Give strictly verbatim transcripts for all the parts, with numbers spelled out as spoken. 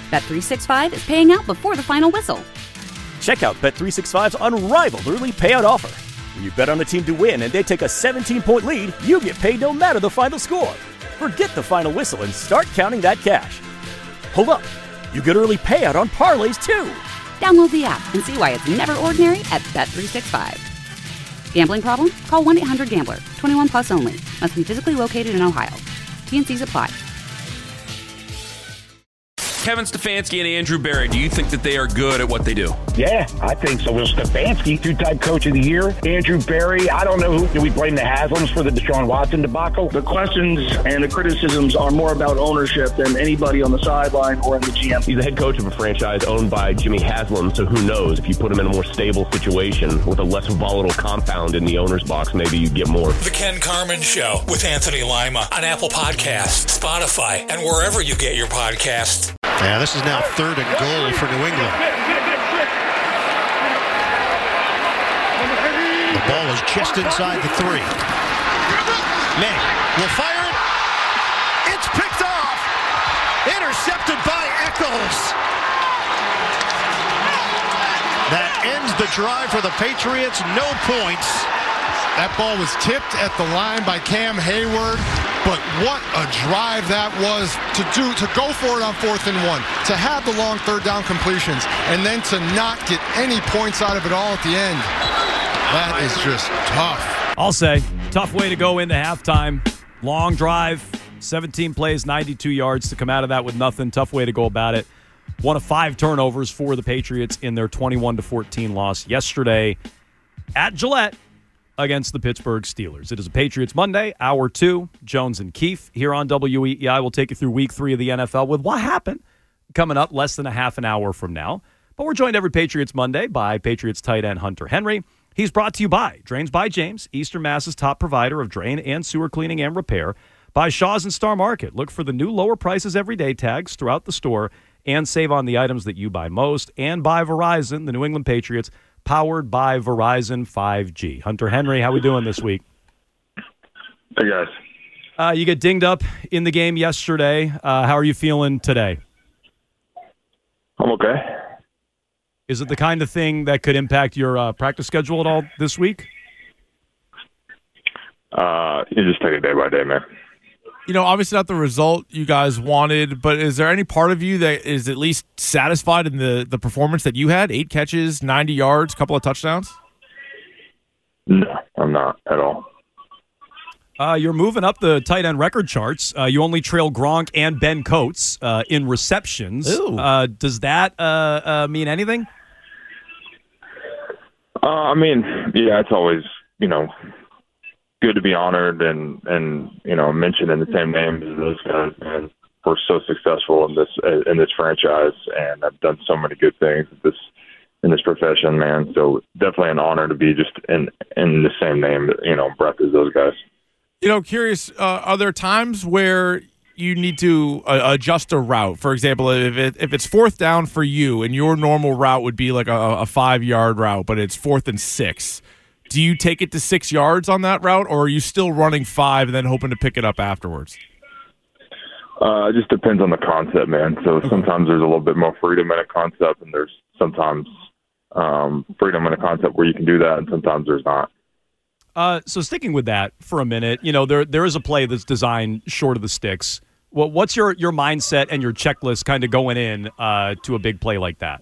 Bet three sixty-five is paying out before the final whistle. Check out Bet three sixty-five's unrivaled early payout offer. When you bet on a team to win and they take a seventeen-point lead, you get paid no matter the final score. Forget the final whistle and start counting that cash. Hold up. You get early payout on parlays, too. Download the app and see why it's never ordinary at Bet three sixty-five. Gambling problem? Call one eight hundred gambler. twenty-one plus only. Must be physically located in Ohio. T N Cs apply. Kevin Stefanski and Andrew Berry, do you think that they are good at what they do? Yeah, I think so. Well, Stefanski, two-time coach of the year. Andrew Berry, I don't know who. Do we blame the Haslams for the Deshaun Watson debacle? The questions and the criticisms are more about ownership than anybody on the sideline or in the G M. He's the head coach of a franchise owned by Jimmy Haslam, so who knows? If you put him in a more stable situation with a less volatile compound in the owner's box, maybe you get more. The Ken Carman Show with Anthony Lima on Apple Podcasts, Spotify, and wherever you get your podcasts. Yeah, this is now third and goal for New England. The ball is just inside the three. May will fire it. It's picked off. Intercepted by Echols. That ends the drive for the Patriots. No points. That ball was tipped at the line by Cam Hayward. But what a drive that was to do, to go for it on fourth and one, to have the long third down completions, and then to not get any points out of it all at the end. That is just tough. I'll say, tough way to go into halftime. Long drive, seventeen plays, ninety-two yards to come out of that with nothing. Tough way to go about it. One of five turnovers for the Patriots in their twenty-one to fourteen loss yesterday at Gillette against the Pittsburgh Steelers. It is a Patriots Monday, hour two. Jones and Keefe here on W E E I. We'll take you through week three of the N F L with what happened coming up less than a half an hour from now. But we're joined every Patriots Monday by Patriots tight end Hunter Henry. He's brought to you by Drains by James, Eastern Mass's top provider of drain and sewer cleaning and repair. By Shaw's and Star Market. Look for the new lower prices every day tags throughout the store and save on the items that you buy most. And by Verizon, the New England Patriots, powered by Verizon five G. Hunter Henry, how we doing this week? Hey, guys. Uh, you get dinged up in the game yesterday. Uh, how are you feeling today? I'm okay. Is it the kind of thing that could impact your uh, practice schedule at all this week? Uh, you just take it day by day, man. You know, obviously not the result you guys wanted, but is there any part of you that is at least satisfied in the, the performance that you had? Eight catches, ninety yards, couple of touchdowns? No, I'm not at all. Uh, you're moving up the tight end record charts. Uh, you only trail Gronk and Ben Coates uh, in receptions. Uh, does that uh, uh, mean anything? Uh, I mean, yeah, it's always, you know, good to be honored and, and you know, mentioned in the same name as those guys. And we're so successful in this in this franchise, and I've done so many good things in this in this profession, man. So definitely an honor to be just in in the same name, you know, breath as those guys. You know, curious, uh, are there times where you need to uh, adjust a route? For example, if it, if it's fourth down for you and your normal route would be like a, a five-yard route, but it's fourth and six, do you take it to six yards on that route, or are you still running five and then hoping to pick it up afterwards? Uh, it just depends on the concept, man. So sometimes there's a little bit more freedom in a concept, and there's sometimes um, freedom in a concept where you can do that, and sometimes there's not. Uh, so sticking with that for a minute, you know, there there is a play that's designed short of the sticks. Well, what's your, your mindset and your checklist kind of going in uh, to a big play like that?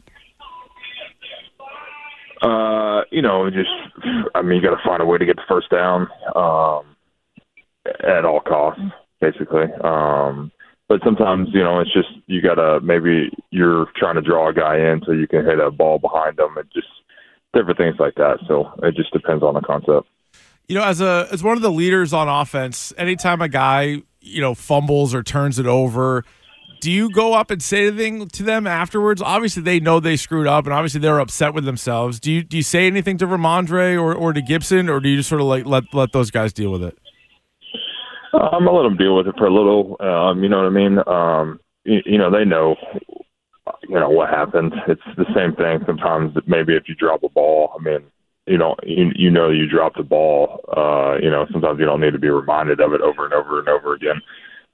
Uh, you know, just, I mean, you got to find a way to get the first down um, at all costs, basically. Um, but sometimes, you know, it's just you got to, maybe you're trying to draw a guy in so you can hit a ball behind them and just different things like that. So it just depends on the concept. You know, as a as one of the leaders on offense, anytime a guy, you know, fumbles or turns it over, do you go up and say anything to them afterwards? Obviously, they know they screwed up, and obviously they're upset with themselves. Do you do you say anything to Ramondre or, or to Gibson, or do you just sort of like let let those guys deal with it? Uh, I'm gonna let them deal with it for a little. Um, you know what I mean? Um, you, you know, they know, you know, what happened. It's the same thing. Sometimes maybe if you drop a ball, I mean, you know, you, you know you dropped the ball. Uh, you know, sometimes you don't need to be reminded of it over and over and over again.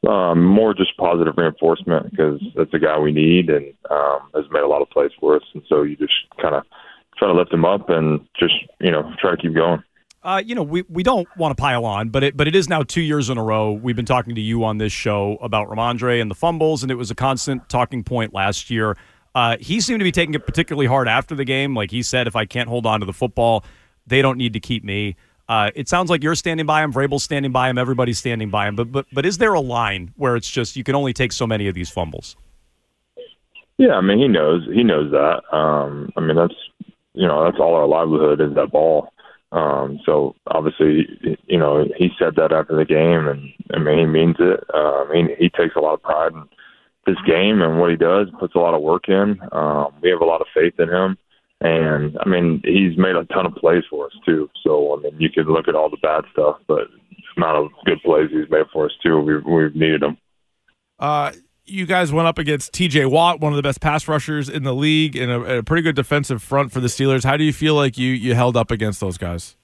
um, more just positive reinforcement because that's a guy we need and um, has made a lot of plays for us. And so you just kind of try to lift him up and just, you know, try to keep going. Uh, you know, we, we don't want to pile on, but it but it is now two years in a row. We've been talking to you on this show about Ramondre and the fumbles, and it was a constant talking point last year. Uh, he seemed to be taking it particularly hard after the game. Like he said, if I can't hold on to the football, they don't need to keep me. Uh, it sounds like you're standing by him, Vrabel's standing by him, everybody's standing by him. But but but is there a line where it's just you can only take so many of these fumbles? Yeah, I mean he knows he knows that. Um, I mean that's you know that's all our livelihood is that ball. Um, so obviously, you know, he said that after the game, and I mean, he means it. Uh, I mean, he takes a lot of pride in this game and what he does, puts a lot of work in. Um, we have a lot of faith in him, and I mean, he's made a ton of plays for us too. So I mean, you could look at all the bad stuff, but the amount of good plays he's made for us too, we've, we've needed him. Uh, you guys went up against T J Watt, one of the best pass rushers in the league, and a, a pretty good defensive front for the Steelers. How do you feel like you, you held up against those guys?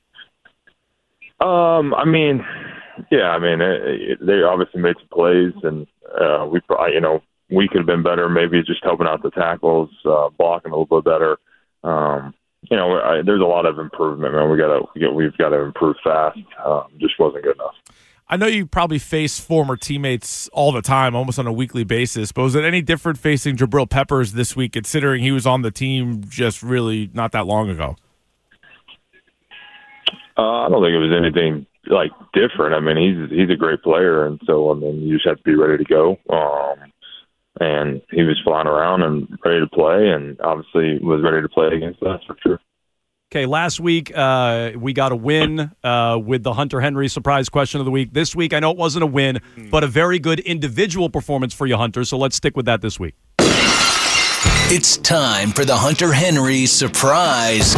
Um, I mean, yeah, I mean, it, it, they obviously made some plays, and uh, we probably, you know, we could have been better, maybe just helping out the tackles, uh, blocking a little bit better. Um, you know, I, there's a lot of improvement, man. We gotta, we've got to improve fast. Um, just wasn't good enough. I know you probably face former teammates all the time, almost on a weekly basis, but was it any different facing Jabril Peppers this week, considering he was on the team just really not that long ago? Uh, I don't think it was anything like different. I mean, he's he's a great player, and so I mean, you just have to be ready to go. Um, and he was flying around and ready to play, and obviously was ready to play against us for sure. Okay, last week uh, we got a win uh, with the Hunter Henry surprise question of the week. This week, I know it wasn't a win, but a very good individual performance for you, Hunter, so let's stick with that this week. It's time for the Hunter Henry surprise.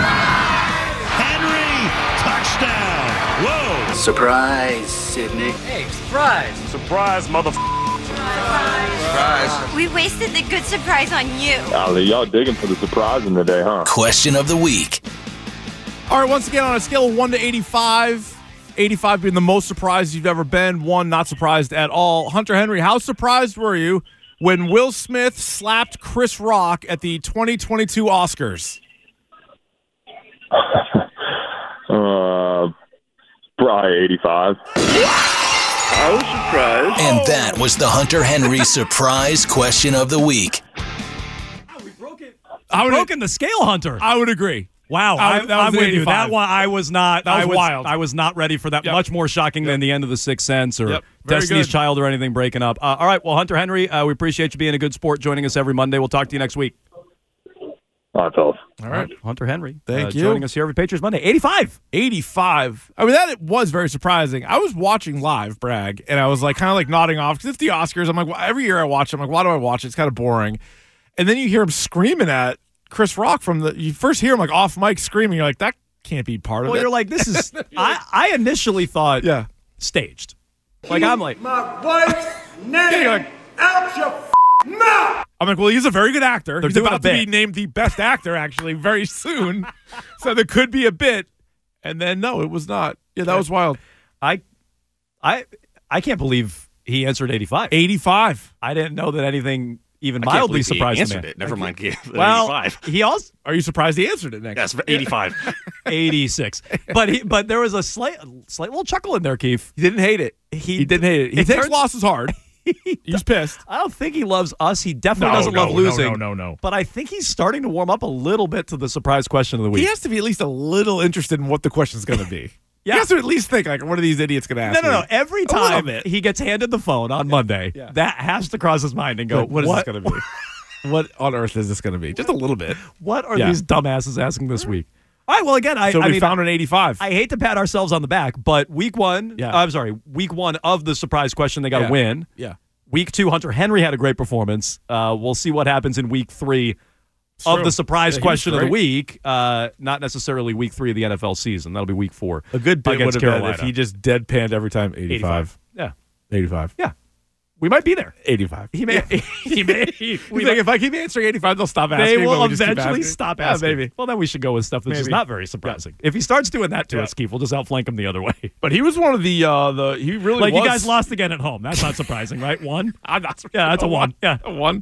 Henry, touchdown. Whoa. Surprise, Sydney. Hey, surprise. Surprise, motherfucker. Surprise. We wasted the good surprise on you. Golly, y'all digging for the surprise in the day, huh? Question of the week. All right, once again, on a scale of one to eighty-five, eighty-five being the most surprised you've ever been, one not surprised at all. Hunter Henry, how surprised were you when Will Smith slapped Chris Rock at the twenty twenty-two Oscars? uh, probably eighty-five. I was surprised. And that was the Hunter Henry surprise question of the week. We broke it. I would broken the scale, Hunter. I would agree. Wow, I, I, that was I'm with you. eighty-five. That one, I was not. That was, I was wild. I was not ready for that. Yep. Much more shocking Yep. than the end of The Sixth Sense or Yep. Very Destiny's good. Child or anything breaking up. Uh, all right, well, Hunter Henry, uh, we appreciate you being a good sport, joining us every Monday. We'll talk to you next week. All right, fellas. All right. Hunter Henry. Thank uh, you. Joining us here every Patriots Monday. eighty-five. eighty-five. I mean, that was very surprising. I was watching live, brag, and I was like kind of like nodding off because it's the Oscars. I'm like, well, every year I watch it. I'm like, why do I watch it? It's kind of boring. And then you hear him screaming at Chris Rock from the, you first hear him like off mic screaming. You're like, that can't be part of Well, it. you're like, this is, I, I initially thought yeah. staged. Like, I'm like, my wife's name Yeah, like, out your mouth. I'm like, well, he's a very good actor. They're He's doing about a to be bit. named the best actor, actually, very soon. So there could be a bit. And then, no, it was not. Yeah, that was wild. I, I, I can't believe he answered eighty-five. eighty-five. I didn't know that anything even I can't mildly believe he surprised answered me. it. Never mind. Gave it Well, eighty-five. he also Are you surprised he answered it next? Yes, eighty-five. eighty-six. But he, but there was a slight slight little chuckle in there, Keith. He didn't hate it. He, He didn't hate it. He it takes turns- losses hard. He's pissed. I don't think he loves us. He definitely No, doesn't no, love no, losing. no, no, no. But I think he's starting to warm up a little bit to the surprise question of the week. He has to be at least a little interested in what the question's going to be. Yeah. He has to at least think, like, what are these idiots going to ask no, no, me? no. Every A little time bit. he gets handed the phone on Monday, Yeah. that has to cross his mind and go, Like, what is what, this going to be? What on earth is this going to be? Just a little bit. what are Yeah. these dumbasses asking this week? All right, well, again, I, So I we mean, found an eighty-five. I hate to pat ourselves on the back, but week one, Yeah. uh, I'm sorry, week one of the surprise question, they got to Yeah. win. Yeah. Week two, Hunter Henry had a great performance. Uh, we'll see what happens in week three of true. the surprise Yeah, he was question of the great. week. Uh, not necessarily week three of the N F L season. That'll be week four. A good bit would against have been Carolina. if he just deadpanned every time eighty-five. Yeah. eighty-five. Yeah. We might be there. eighty-five. He may. he may. You think if I keep answering eighty-five, they'll stop asking? They but will we just keep eventually asking? stop Yeah, asking. maybe. Well, then we should go with stuff that's just Maybe. not very surprising. If he starts doing that to Yeah. us, Keith, we'll just outflank him the other way. But he was one of the uh, the he really Like was. you guys lost again at home. That's not surprising, right? One. I'm not. Yeah, that's a one. Yeah, a one.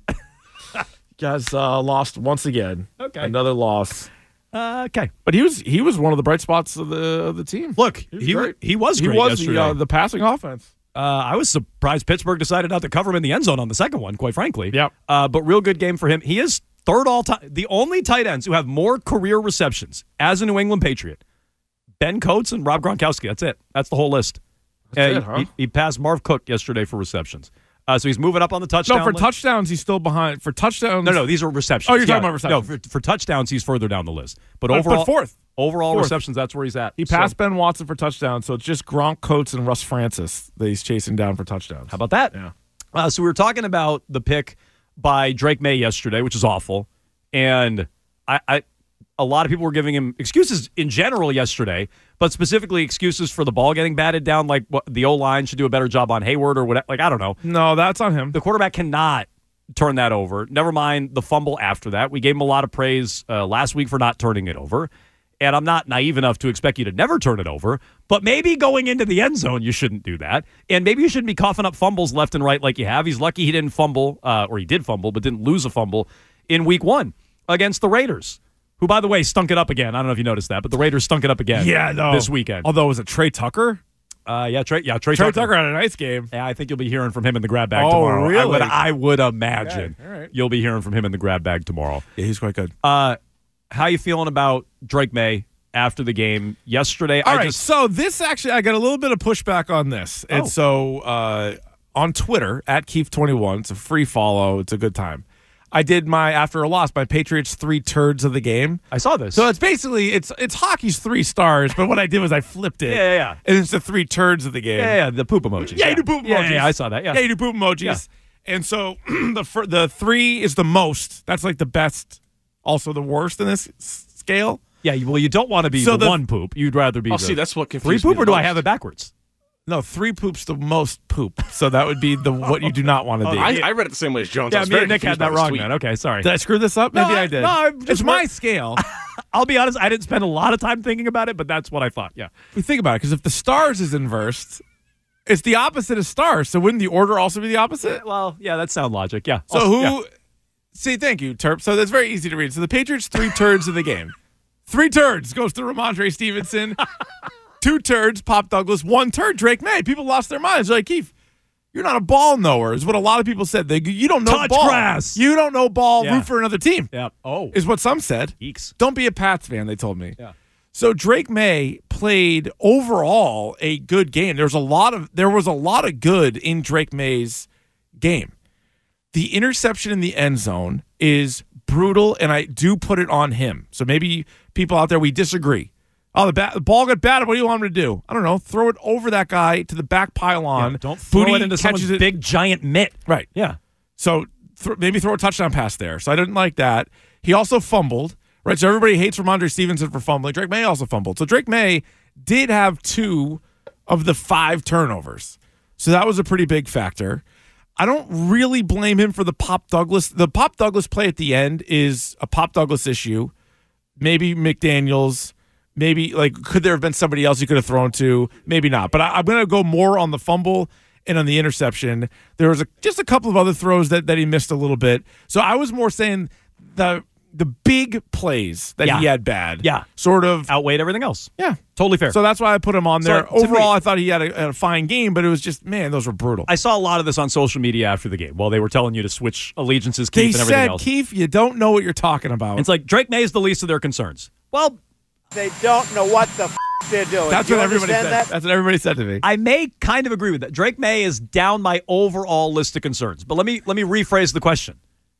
Guys uh, lost once again. Okay. Another loss. Uh, okay. But he was he was one of the bright spots of the of the team. Look, he was he great. he was he great was the, yesterday. uh, the passing offense. Uh, I was surprised Pittsburgh decided not to cover him in the end zone on the second one, quite frankly. Yep. Uh, but real good game for him. He is third all time. The only tight ends who have more career receptions as a New England Patriot, Ben Coates and Rob Gronkowski. That's it. That's the whole list. That's Uh, it, huh? he, he passed Marv Cook yesterday for receptions. Uh, so he's moving up on the touchdown No, for list. touchdowns, he's still behind. For touchdowns, No, no, these are receptions. Oh, you're talking Yeah, about receptions. No, for, for touchdowns, he's further down the list. But Uh, overall, but fourth. Overall Fourth. receptions, that's where he's at. He So- passed Ben Watson for touchdowns, so it's just Gronk, Coates, and Russ Francis that he's chasing down for touchdowns. How about that? Yeah. Uh, so we were talking about the pick by Drake May yesterday, which is awful, and I, I, a lot of people were giving him excuses in general yesterday, but specifically excuses for the ball getting batted down, like what, the O line should do a better job on Hayward or whatever. Like I don't know. No, that's on him. The quarterback cannot turn that over. Never mind the fumble after that. We gave him a lot of praise uh, last week for not turning it over. And I'm not naive enough to expect you to never turn it over, but maybe going into the end zone, you shouldn't do that. And maybe you shouldn't be coughing up fumbles left and right like you have. He's lucky he didn't fumble, uh, or he did fumble, but didn't lose a fumble in week one against the Raiders, who, by the way, stunk it up again. I don't know if you noticed that, but the Raiders stunk it up again Yeah, no. this weekend. Although, was it Trey Tucker? Uh, yeah, Trey, yeah, Trey, Trey Tucker. Tucker had a nice game. Yeah, I think you'll be hearing from him in the grab bag Oh, tomorrow. I would, really? I would imagine Okay, all right. you'll be hearing from him in the grab bag tomorrow. Yeah, he's quite good. Uh, how you feeling about Drake May after the game yesterday? All I right, just so this actually, I got a little bit of pushback on this. Oh. And so uh, on Twitter, at Keith twenty-one, it's a free follow. It's a good time. I did my, after a loss, my Patriots three turds of the game. I saw this. So it's basically, it's it's hockey's three stars, but what I did was I flipped it. Yeah, yeah, yeah. And it's the three turds of the game. yeah, yeah, the poop emojis. Yeah, you do poop emojis. Yeah, yeah, I saw that. Yeah, Yeah, you do poop emojis. Yeah. And so the fir- the three is the most. That's like the best, also the worst in this s- scale. yeah. Well, you don't want to be So the, the- one poop. You'd rather be Oh, the see, that's what three confused me poop, the or do I most. have it backwards? No, three poops the most poop. So that would be the what you do not want to be. I, I read it the same way as Jones. I Yeah, was me very and Nick confused had that by this wrong, tweet. man. Okay, sorry. Did I screw this up? Maybe No, I, did. no, I'm just it's my wor- scale. I'll be honest. I didn't spend a lot of time thinking about it, but that's what I thought. Yeah. We think about it because if the stars is inversed, it's the opposite of stars. So wouldn't the order also be the opposite? Well, yeah, that's sound logic. Yeah. So Also- who? yeah. See, thank you, Terp. So that's very easy to read. So the Patriots three turds of the game. Three turds goes to Ramondre Stevenson. Two turds, Pop Douglas. One turd, Drake May. People lost their minds. They're like, Keith, you're not a ball knower, is what a lot of people said. They, you don't know Touch ball. grass. You don't know ball. Yeah. Root for another team. Yeah. Oh. Is what some said. Eeks. Don't be a Pats fan, they told me. Yeah. So Drake May played overall a good game. There's a lot of there was a lot of good in Drake May's game. The interception in the end zone is brutal, and I do put it on him. So maybe people out there, we disagree. Oh, the, bat, the ball got batted. What do you want him to do? I don't know. Throw it over that guy to the back pylon. Yeah, don't throw Booty it into someone's catches it. big giant mitt. Right. Yeah. So th- maybe throw a touchdown pass there. So I didn't like that. He also fumbled. Right. So everybody hates Ramondre Stevenson for fumbling. Drake May also fumbled. So Drake May did have two of the five turnovers. So that was a pretty big factor. I don't really blame him for the Pop Douglas. The Pop Douglas play at the end is a Pop Douglas issue. Maybe McDaniels. Maybe, like, could there have been somebody else he could have thrown to? Maybe not. But I, I'm going to go more on the fumble and on the interception. There was a, just a couple of other throws that, that he missed a little bit. So I was more saying the the big plays that Yeah. he had bad. Yeah. Sort of. Outweighed everything else. Yeah. Totally fair. So that's why I put him on So, there. to Overall, me- I thought he had a, a fine game, but it was just, man, those were brutal. I saw a lot of this on social media after the game while they were telling you to switch allegiances, They Keith, and everything said, else. Keith, you don't know what you're talking about. It's like Drake May is the least of their concerns. Well, They don't know what the f- they're doing. That's Do you what everybody said. understand that? That's what everybody said to me. I may kind of agree with that. Drake May is down my overall list of concerns. But let me let me rephrase the question.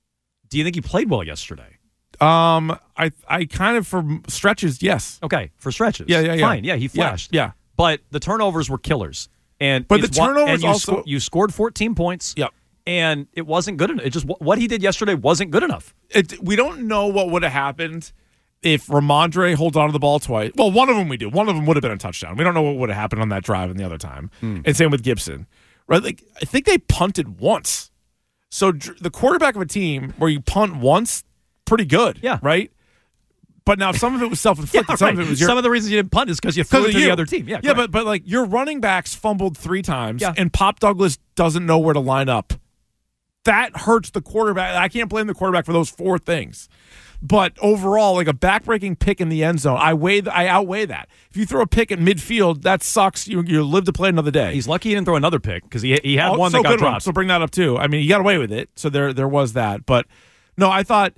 Do you think he played well yesterday? Um, I I kind of for stretches, yes. Okay, for stretches. Yeah, yeah, yeah. Fine. Yeah, he flashed. Yeah, yeah. But the turnovers were killers. And But the it's wa- turnovers and you also- sco- you scored fourteen points. Yep. And it wasn't good enough. It just what he did yesterday wasn't good enough. It, we don't know what would have happened if Ramondre holds on to the ball twice. Well, one of them we do. One of them would have been a touchdown. We don't know what would have happened on that drive and the other time. Hmm. And same with Gibson. right? Like I think they punted once. So dr- the quarterback of a team where you punt once, pretty good, yeah, right? But now some of it was self-inflicted. yeah, some right. of it was your, some of the reasons you didn't punt is because you threw it to you. the other team. Yeah, yeah, correct. but but like your running backs fumbled three times, Yeah. and Pop Douglas doesn't know where to line up. That hurts the quarterback. I can't blame the quarterback for those four things. But overall, like a backbreaking pick in the end zone, I weigh, I outweigh that. If you throw a pick at midfield, that sucks. You you live to play another day. He's lucky he didn't throw another pick because he he had Oh, one so that got good one. dropped. So bring that up too. I mean, he got away with it. So there there was that. But no, I thought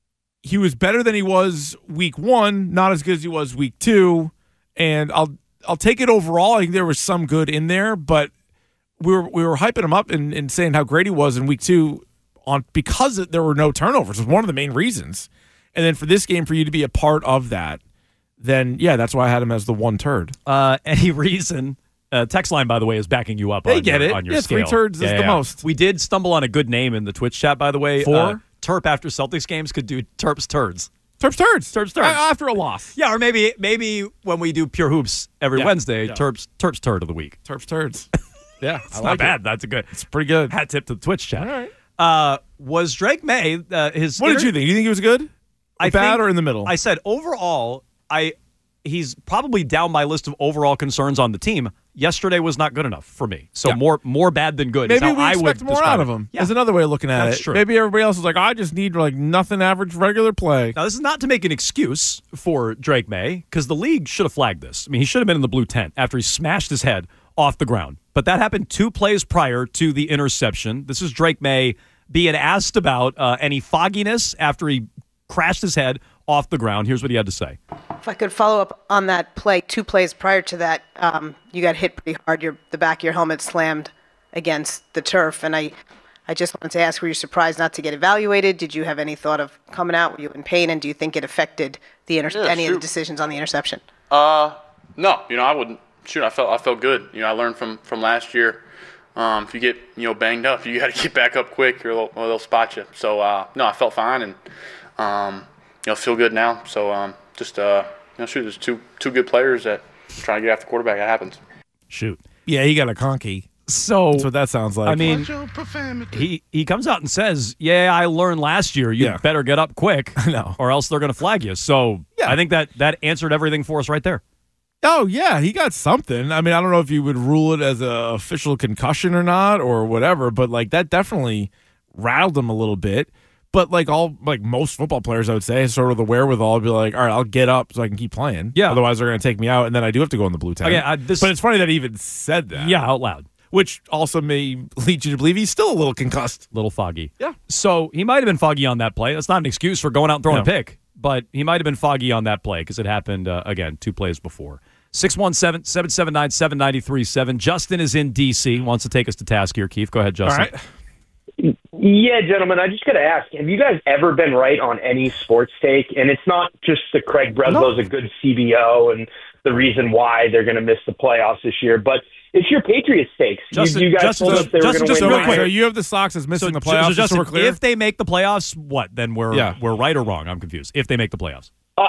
he was better than he was week one, not as good as he was week two. And I'll I'll take it overall. I think there was some good in there, but we were we were hyping him up and, and saying how great he was in week two on because there were no turnovers. It was one of the main reasons. And then for this game, for you to be a part of that, then yeah, that's why I had him as the one turd. Uh, any reason? Uh, text line, by the way, is backing you up. They on get your, it. on your Yeah, scale. three turds is Yeah, the yeah. most. We did stumble on a good name in the Twitch chat, by the way. Four? Uh, Terp after Celtics games could do Terps turds. Terps turds. Terps turds. Uh, after a loss. Yeah, or maybe maybe when we do Pure Hoops every Yeah. Wednesday, Yeah. Terps Terps turd of the week. Terps turds. Yeah, It's I not like bad. it. That's a good. It's pretty good. Hat tip to the Twitch chat. All right. Uh, was Drake May uh, his? What did inter- you think? You think he was good? Or I bad think- or in the middle? I said overall, I he's probably down my list of overall concerns on the team. Yesterday was not good enough for me. So Yeah. more more bad than good. is Maybe how we I would expect more describe out it. of him. Yeah. There's another way of looking at That's it. true. Maybe everybody else is like, I just need like nothing average regular play. Now, this is not to make an excuse for Drake May, because the league should have flagged this. I mean, he should have been in the blue tent after he smashed his head off the ground. But that happened two plays prior to the interception. This is Drake May being asked about uh, any fogginess after he crashed his head off the ground. Here's what he had to say. If I could follow up on that play, two plays prior to that, um, you got hit pretty hard. Your the back of your helmet slammed against the turf, and I, I just wanted to ask: were you surprised not to get evaluated? Did you have any thought of coming out? Were you in pain? And do you think it affected the inter- Yeah, any of the shoot. decisions on the interception? Uh, no, you know, I wouldn't. Shoot, I felt I felt good. You know, I learned from from last year. Um, if you get you know banged up, you got to get back up quick, or they'll, or they'll spot you. So uh, no, I felt fine, and um, you know, feel good now. So um, just uh, you know, shoot, there's two two good players that try to get after the quarterback. That happens. Shoot. Yeah, he got a conky. So That's what that sounds like. I mean, he he comes out and says, "Yeah, I learned last year. You Yeah. better get up quick, No. or else they're going to flag you." So Yeah. I think that that answered everything for us right there. Oh, yeah, he got something. I mean, I don't know if you would rule it as an official concussion or not or whatever, but, like, that definitely rattled him a little bit. But, like, all, like, most football players, I would say, sort of the wherewithal to be like, all right, I'll get up so I can keep playing. Yeah. Otherwise, they're going to take me out, and then I do have to go in the blue tent. Okay, I- this- but it's funny that he even said that. Yeah, out loud. Which also may lead you to believe he's still a little concussed. Little foggy. Yeah. So he might have been foggy on that play. That's not an excuse for going out and throwing No. a pick, but he might have been foggy on that play because it happened, uh, again, two plays before. six one seven, seven seven nine, seven nine three seven. Justin is in D C, wants to take us to task here. Keith, go ahead, Justin. All right. Yeah, gentlemen, I just got to ask, have you guys ever been right on any sports take? And it's not just that Craig Breslow's a good C B O and the reason why they're going to miss the playoffs this year, but it's your Patriots takes. Justin, you, you guys Justin, told us they Justin, were just going to real win. quick. So you have the Sox as missing So, the playoffs, so just Justin, so we're clear? if they make the playoffs, what? Then we're Yeah. we're right or wrong? I'm confused. If they make the playoffs. Uh,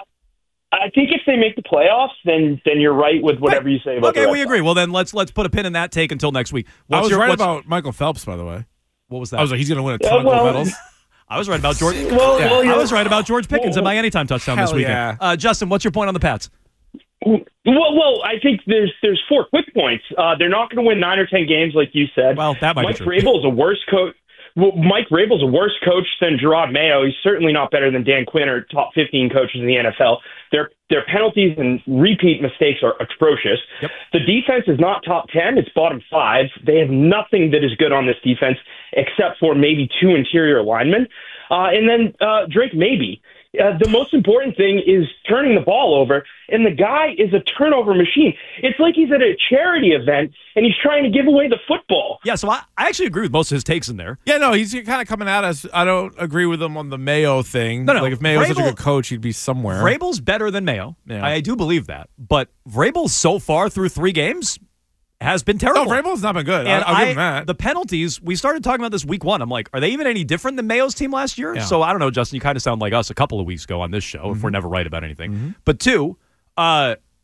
I think if they make the playoffs, then then you're right with whatever you say about Okay, the we Red agree. Well, then let's let's put a pin in that take until next week. I What's was your, right what's- about Michael Phelps, by the way. What was that? I was like, he's going to win a Yeah, ton of well- gold medals. I was right about George. Well, Yeah. well, I you're- was right about George Pickens at my anytime touchdown this Hell weekend. yeah. Uh, Justin, what's your point on the Pats? Well, well, I think there's there's four quick points. Uh, they're not going to win nine or ten games, like you said. Well, that might Mike be true. Vrabel is a worse coach. Well, Mike Vrabel's a worse coach than Gerard Mayo. He's certainly not better than Dan Quinn or top fifteen coaches in the N F L. Their their penalties and repeat mistakes are atrocious. Yep. The defense is not top ten; it's bottom five. They have nothing that is good on this defense except for maybe two interior linemen, uh, and then uh, Drake maybe. Uh, the most important thing is turning the ball over, and the guy is a turnover machine. It's like he's at a charity event, and he's trying to give away the football. Yeah, so I, I actually agree with most of his takes in there. Yeah, no, he's kind of coming at us. I don't agree with him on the Mayo thing. No, no, Like, if Mayo's such a Vrabel- good coach, he'd be somewhere. Vrabel's better than Mayo. Yeah. I, I do believe that. But Vrabel so far through three games has been terrible. No, Vrabel's not been good. And I'll, I'll give I- him that. the penalties, we started talking about this week one. I'm like, are they even any different than Mayo's team last year? Yeah. So I don't know, Justin. You kind of sound like us a couple of weeks ago on this show, if we're never right about anything. Mm-hmm. But two, uh,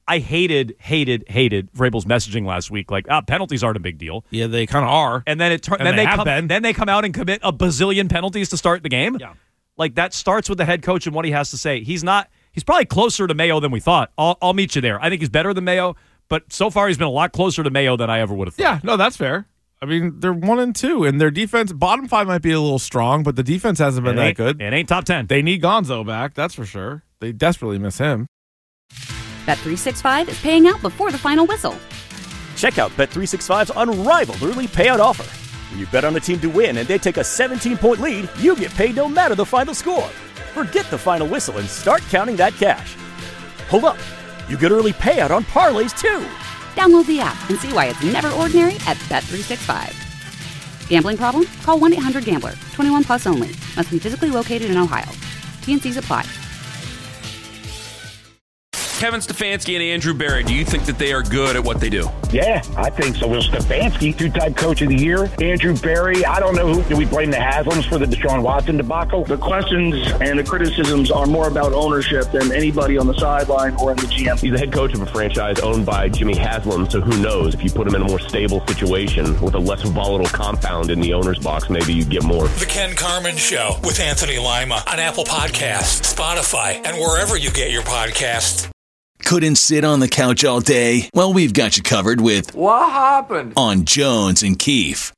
I hated, hated, hated Vrabel's messaging last week. Like, ah, penalties aren't a big deal. Yeah, they kind of are. And then it tur- And then they they, have come, been. then they come out and commit a bazillion penalties to start the game. Yeah. Like, that starts with the head coach and what he has to say. He's not. He's probably closer to Mayo than we thought. I'll, I'll meet you there. I think he's better than Mayo, but so far he's been a lot closer to Mayo than I ever would have thought. Yeah, no, that's fair. I mean, they're one and two, and their defense, bottom five might be a little strong, but the defense hasn't been It that ain't- good. It ain't top ten. They need Gonzo back, that's for sure. They desperately miss him. Bet three sixty-five is paying out before the final whistle. Check out Bet three sixty-five's unrivaled early payout offer. When you bet on a team to win and they take a seventeen-point lead, you get paid no matter the final score. Forget the final whistle and start counting that cash. Hold up. You get early payout on parlays, too. Download the app and see why it's never ordinary at Bet three sixty-five. Gambling problem? Call one eight hundred gambler. twenty-one plus only. Must be physically located in Ohio. T N Cs apply. Kevin Stefanski and Andrew Berry, do you think that they are good at what they do? Yeah, I think so. Will Stefanski, two-time coach of the year. Andrew Berry, I don't know who. Do we blame the Haslams for the Deshaun Watson debacle? The questions and the criticisms are more about ownership than anybody on the sideline or in the G M. He's the head coach of a franchise owned by Jimmy Haslam, so who knows? If you put him in a more stable situation with a less volatile compound in the owner's box, maybe you get more. The Ken Carman Show with Anthony Lima on Apple Podcasts, Spotify, and wherever you get your podcasts. Couldn't sit on the couch all day? Well, we've got you covered with What happened? On Jones and Keefe.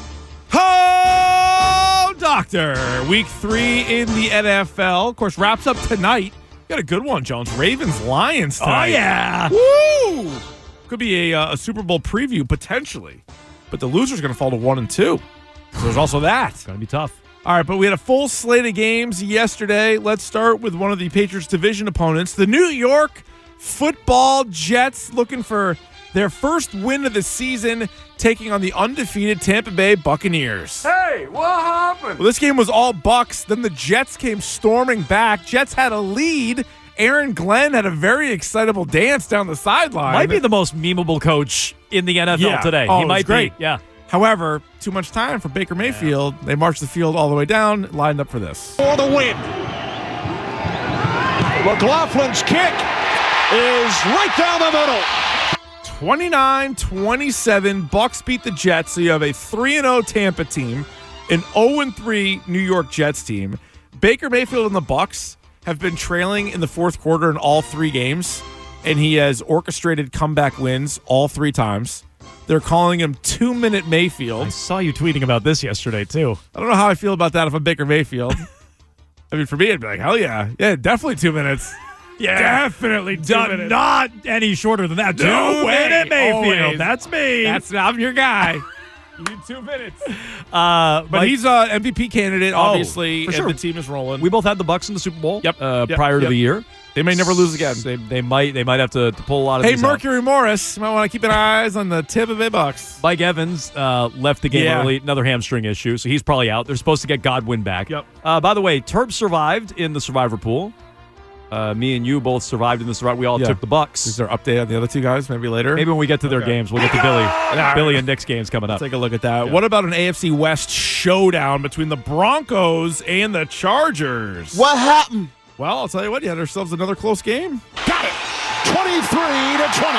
Oh, doctor. Week three in the N F L. Of course, wraps up tonight. Got a good one, Jones. Ravens-Lions tonight. Oh, yeah. Woo! Could be a, uh, a Super Bowl preview, potentially. But the loser's going to fall to one and two. So there's also that. It's going to be tough. All right, but we had a full slate of games yesterday. Let's start with one of the Patriots' division opponents, the New York Football Jets, looking for their first win of the season, taking on the undefeated Tampa Bay Buccaneers. Hey, what happened? Well, this game was all Bucks. Then the Jets came storming back. Jets had a lead. Aaron Glenn had a very excitable dance down the sideline. Might be the most memeable coach in the N F L Yeah. today. Oh, he it was might great. be. Yeah. However, too much time for Baker Mayfield. They marched the field all the way down, lined up for this. For the win. McLaughlin's kick is right down the middle. twenty-nine twenty-seven, Bucks beat the Jets, so you have a three and oh Tampa team, an oh and three New York Jets team. Baker Mayfield and the Bucks have been trailing in the fourth quarter in all three games, and he has orchestrated comeback wins all three times. They're calling him two-minute Mayfield. I saw you tweeting about this yesterday, too. I don't know how I feel about that if I'm Baker Mayfield. I mean, for me, I'd be like, hell yeah. Yeah, definitely two minutes. Yeah. Definitely two Not, minutes. not any shorter than that. No Two way. minute Mayfield. Always. That's me. That's I'm your guy. You need two minutes. Uh, But Mike- he's an M V P candidate, Oh, obviously, for and sure. the team is rolling. We both had the Bucks in the Super Bowl. Yep. Uh, Yep. prior to Yep. the year. They may never lose again. They, they might. They might have to, to pull a lot of Hey, these out. Mercury Morris, you might want to keep an eyes on the Tampa Bay Bucks. Mike Evans uh, left the game Yeah. early, another hamstring issue, so he's probably out. They're supposed to get Godwin back. Yep. Uh, by the way, Terp survived in the survivor pool. Uh, me and you both survived in the survivor. We all Yeah. took the Bucks. Is there an update on the other two guys maybe later? Maybe when we get to their Okay. games, we'll get to Billy. right. Billy and Nick's games coming up. Take a look at that. What about an A F C West showdown between the Broncos and the Chargers? What happened? Well, I'll tell you what, you had ourselves another close game. Got it. twenty-three to twenty.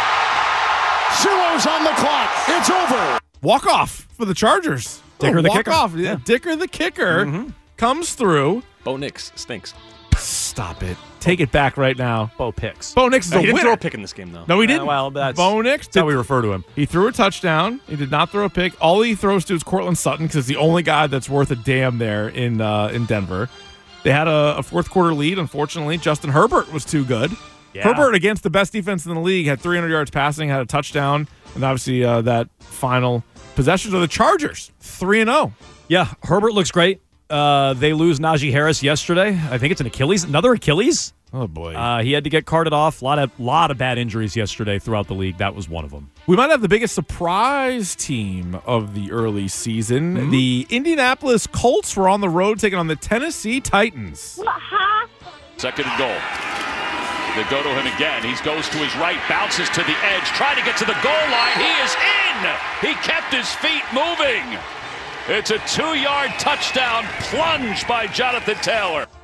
Zeros on the clock. It's over. Walk off for the Chargers. Dicker the Walk kicker. off. Yeah. Dicker the kicker Mm-hmm. comes through. Bo Nix stinks. Stop it. Take it back right now. Bo picks. Bo Nix is No, a he didn't winner. throw a pick in this game, though. No, he Uh, didn't. well, that's- Bo Nix That's how did- we refer to him. He threw a touchdown. He did not throw a pick. All he throws to is Cortland Sutton because he's the only guy that's worth a damn there in uh, in Denver. They had a, a fourth quarter lead. Unfortunately, Justin Herbert was too good. Yeah. Herbert, against the best defense in the league, had three hundred yards passing, had a touchdown, and obviously uh, that final possession of the Chargers, three and zero. Yeah, Herbert looks great. Uh, they lose Najee Harris yesterday. I think it's an Achilles. Another Achilles? Oh, boy. Uh, he had to get carted off. A lot of, lot of bad injuries yesterday throughout the league. That was one of them. We might have the biggest surprise team of the early season. Mm-hmm. The Indianapolis Colts were on the road taking on the Tennessee Titans. Second and goal. They go to him again. He goes to his right, bounces to the edge, trying to get to the goal line. He is in. He kept his feet moving. It's a two-yard touchdown plunge by Jonathan Taylor.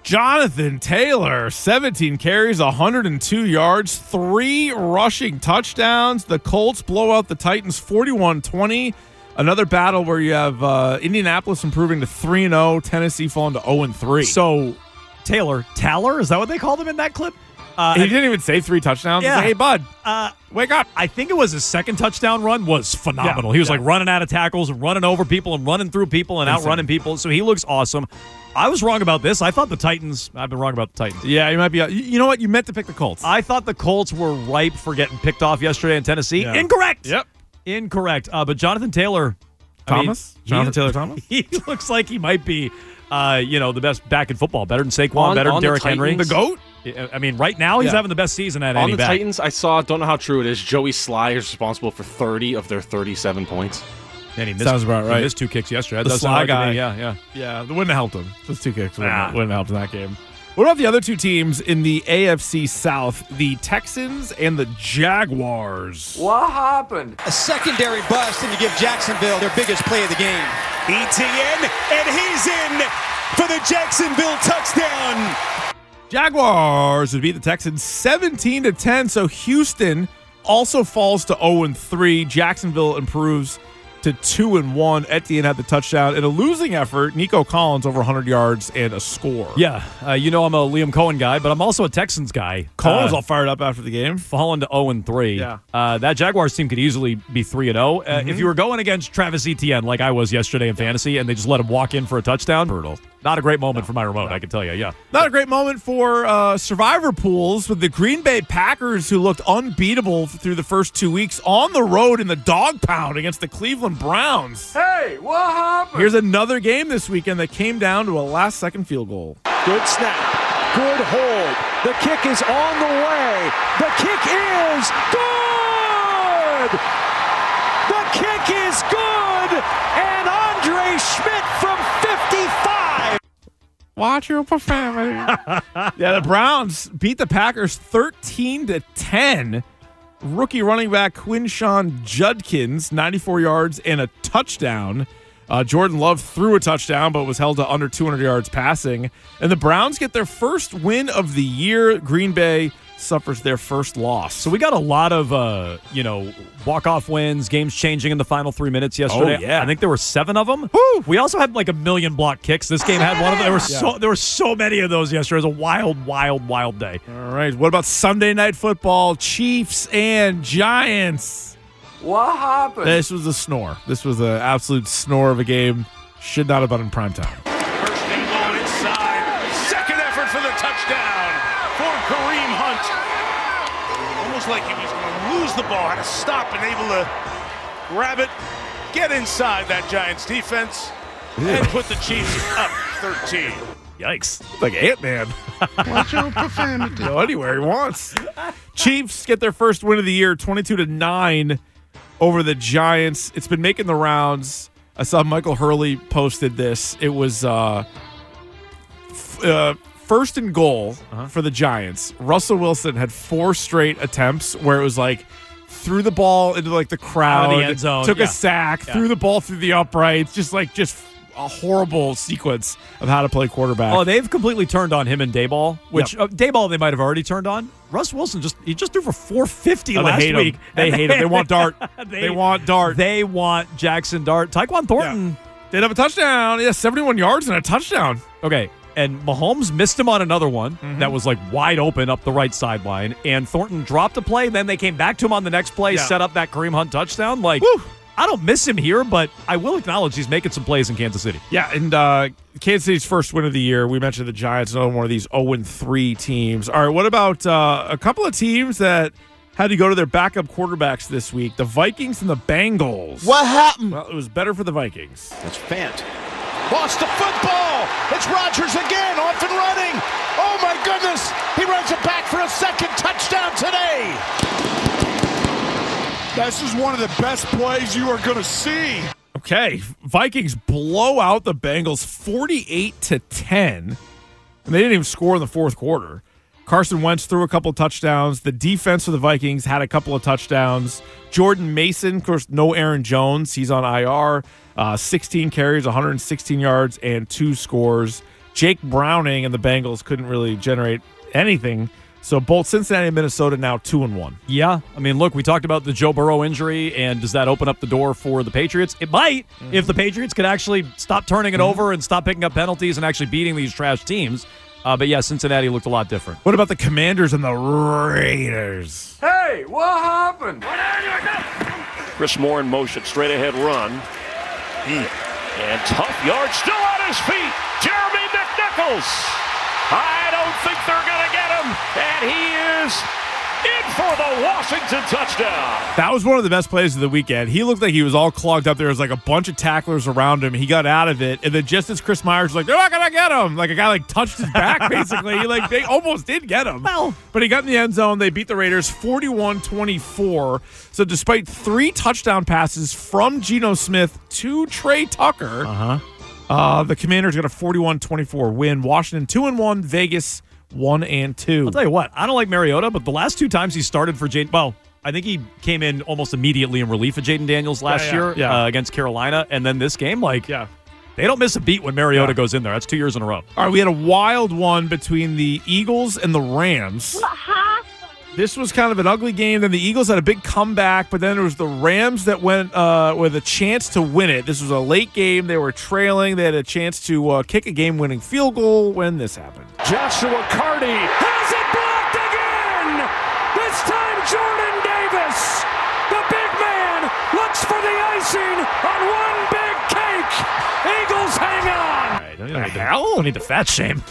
Jonathan Taylor, seventeen carries, one hundred two yards, three rushing touchdowns. The Colts blow out the Titans forty-one twenty. Another battle where you have uh, Indianapolis improving to three and oh, Tennessee falling to oh and three. So, Taylor, Taller, is that what they called him in that clip? Uh, he didn't even say three touchdowns. Yeah. Like, hey, bud, uh, wake up. I think it was his second touchdown run was phenomenal. Yeah, he was yeah. like running out of tackles and running over people and running through people and Insane. outrunning people. So he looks awesome. I was wrong about this. I thought the Titans, I've been wrong about the Titans. Yeah, you might be. You know what? You meant to pick the Colts. I thought the Colts were ripe for getting picked off yesterday in Tennessee. Yeah. Incorrect. Yep. Incorrect. Uh, but Jonathan Taylor. Thomas? I mean, Jonathan he, Taylor Thomas? He looks like he might be, uh, you know, the best back in football. Better than Saquon, On- better than on the Derrick Henry. Titans- The GOAT? I mean, right now he's Yeah. having the best season at On any the back. Titans, I saw, don't know how true it is, Joey Sly is responsible for thirty of their thirty-seven points. And he missed, Sounds about right. He missed two kicks yesterday. That The does sound Sly like to guy. me. Yeah, yeah. Yeah, the wouldn't have helped him. Those two kicks wouldn't, Ah. wouldn't have helped in that game. What about the other two teams in the A F C South, the Texans and the Jaguars? What happened? A secondary bust, and you give Jacksonville their biggest play of the game. E T N, and he's in for the Jacksonville touchdown. Jaguars would beat the Texans seventeen to ten, so Houston also falls to oh and three. Jacksonville improves to two and one. Etienne had the touchdown. In a losing effort, Nico Collins over one hundred yards and a score. Yeah, uh, you know I'm a Liam Cohen guy, but I'm also a Texans guy. Collins was uh, all fired up after the game. falling to oh and three. Yeah. Uh, that Jaguars team could easily be three and oh. Uh, If you were going against Travis Etienne like I was yesterday in fantasy and they just let him walk in for a touchdown, brutal. Not a great moment for my remote, I can tell you, yeah. Not a great moment for uh, survivor pools with the Green Bay Packers, who looked unbeatable through the first two weeks on the road in the dog pound against the Cleveland Browns. Hey, what happened? Here's another game this weekend that came down to a last-second field goal. Good snap. Good hold. The kick is on the way. The kick is good. The kick is good. And Andre Schmidt from fifty-five. Watch your profanity. Yeah, the Browns beat the Packers thirteen to ten. Rookie running back Quinshawn Judkins, ninety-four yards and a touchdown. Uh, Jordan Love threw a touchdown, but was held to under two hundred yards passing. And the Browns get their first win of the year. Green Bay suffers their first loss. So we got a lot of, uh, you know, walk-off wins, games changing in the final three minutes yesterday. Oh, yeah. I think there were seven of them. Woo! We also had like a million block kicks. This game had one of them. There were Yeah. so there were so many of those yesterday. It was a wild, wild, wild day. All right. What about Sunday Night Football? Chiefs and Giants. What happened? This was a snore. This was an absolute snore of a game. Should not have been in prime time. First and goal inside. Second effort for the touchdown for Kareem Hunt. Almost like he was going to lose the ball. Had to stop and able to grab it, get inside that Giants defense, and put the Chiefs up thirteen. Yikes. Like Ant-Man. Watch your profanity. Go anywhere he wants. Chiefs get their first win of the year, twenty-two to nine over the Giants. It's been making the rounds. I saw Michael Hurley posted this. It was uh, f- uh, first and goal Uh-huh. for the Giants. Russell Wilson had four straight attempts where it was like threw the ball into like the crowd, Out of the end zone, took yeah. a sack, Yeah. threw the ball through the uprights, just like just a horrible sequence of how to play quarterback. Oh, they've completely turned on him and Dayball, which Yep. uh, Dayball they might have already turned on. Russ Wilson just he just threw for four fifty Oh, they last hate him. week. They And hate him. They want Dart. they, They want Dart. They want Jackson Dart. Taekwon Thornton. Did have a touchdown. Yeah, seventy-one yards and a touchdown. Okay, and Mahomes missed him on another one Mm-hmm. that was like wide open up the right sideline, and Thornton dropped a play. Then they came back to him on the next play, Yeah. set up that Kareem Hunt touchdown. Like, Woo. I don't miss him here, but I will acknowledge he's making some plays in Kansas City. Yeah, and uh, Kansas City's first win of the year. We mentioned the Giants, another one of these oh and three teams. All right, what about uh, a couple of teams that had to go to their backup quarterbacks this week? The Vikings and the Bengals. What happened? Well, it was better for the Vikings. That's Fant. Lost the football. It's Rodgers again, off and running. Oh, my goodness. He runs it back for a second touchdown today. This is one of the best plays you are going to see. Okay, Vikings blow out the Bengals forty-eight to ten, and they didn't even score in the fourth quarter. Carson Wentz threw a couple touchdowns. The defense for the Vikings had a couple of touchdowns. Jordan Mason, of course, no Aaron Jones. He's on I R. Uh, sixteen carries, one hundred sixteen yards, and two scores. Jake Browning and the Bengals couldn't really generate anything. So both Cincinnati and Minnesota now two and one. Yeah, I mean, look, we talked about the Joe Burrow injury, and does that open up the door for the Patriots? It might, mm-hmm. if the Patriots could actually stop turning it mm-hmm. over and stop picking up penalties and actually beating these trash teams. Uh, but yeah, Cincinnati looked a lot different. What about the Commanders and the Raiders? Hey, what happened? Chris Moore in motion, straight ahead run. Mm. And tough yard, still on his feet. Jeremy McNichols. I don't think they're going to get him. And he is in for the Washington touchdown. That was one of the best plays of the weekend. He looked like he was all clogged up. There was like a bunch of tacklers around him. He got out of it. And then just as Chris Myers was like, they're not going to get him. Like a guy like touched his back, basically. He like they almost did get him. Well. But he got in the end zone. They beat the Raiders forty-one twenty-four. So despite three touchdown passes from Geno Smith to Trey Tucker, uh-huh. uh, the Commanders got a forty-one twenty-four win. Washington two and one. Vegas one and two. I'll tell you what, I don't like Mariota, but the last two times he started for Jaden, well, I think he came in almost immediately in relief of Jaden Daniels last yeah, yeah, year yeah. Uh, against Carolina, and then this game, like, yeah. they don't miss a beat when Mariota yeah. goes in there. That's two years in a row. All right, we had a wild one between the Eagles and the Rams. This was kind of an ugly game. Then the Eagles had a big comeback, but then it was the Rams that went uh, with a chance to win it. This was a late game. They were trailing. They had a chance to uh, kick a game-winning field goal when this happened. Joshua Carty has it blocked again. This time Jordan Davis, the big man, looks for the icing on one big cake. Eagles hang on. All right, don't need, to, don't need to fat shame.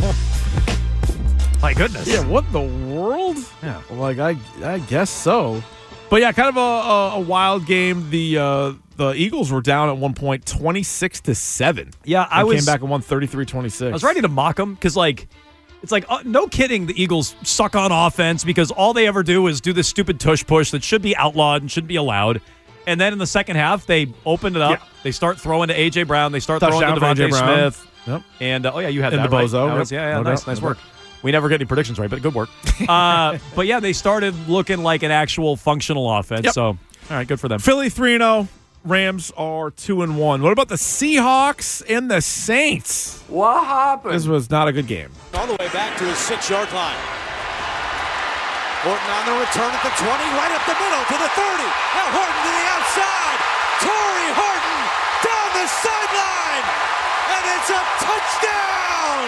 My goodness. Yeah, what the world? Yeah. Like, I I guess so. But, yeah, kind of a, a, a wild game. The uh, the Eagles were down at one point twenty-six to seven. Yeah, I they was. came back and won thirty-three twenty-six. I was ready to mock them because, like, it's like, uh, no kidding, the Eagles suck on offense because all they ever do is do this stupid tush push that should be outlawed and shouldn't be allowed. And then in the second half, they opened it up. Yeah. They start throwing to A J. Brown. They start Touchdown throwing to Devontae Smith. Yep. And, uh, oh, yeah, you had in that, the right? bozo. That was, yep. yeah, yeah, no nice, doubt. nice no work. doubt. We never get any predictions right, but good work. uh, but, yeah, they started looking like an actual functional offense. Yep. So, all right, good for them. Philly three and oh. Rams are two and one. What about the Seahawks and the Saints? What happened? This was not a good game. All the way back to his six-yard line. Horton on the return at the twenty, right up the middle to the thirty. Now Horton to the outside. Torrey Horton down the sideline. And it's a touchdown.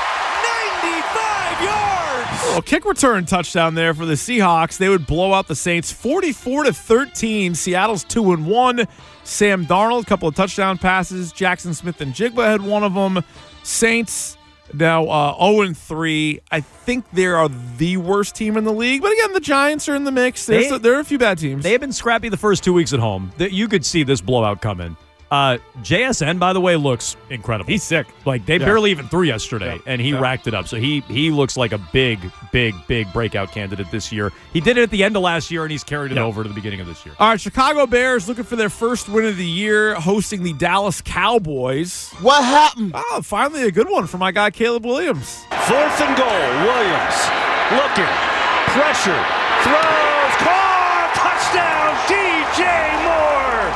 ninety-five yards. A little kick return touchdown there for the Seahawks. They would blow out the Saints forty-four to thirteen. Seattle's two and one. Sam Darnold, a couple of touchdown passes. Jackson Smith and Jigba had one of them. Saints now uh, oh and three. I think they are the worst team in the league. But again, the Giants are in the mix. There's They- a, there are a few bad teams. They have been scrappy the first two weeks at home. That you could see this blowout coming. Uh, J S N, by the way, looks incredible. He's sick. Like, they Yeah. barely even threw yesterday, Yeah. and he Yeah. racked it up. So he he looks like a big, big, big breakout candidate this year. He did it at the end of last year, and he's carried it Yeah. over to the beginning of this year. All right, Chicago Bears looking for their first win of the year, hosting the Dallas Cowboys. What happened? Oh, finally a good one for my guy Caleb Williams. Fourth and goal. Williams looking, pressure, throws, caught, touchdown, D J Moore.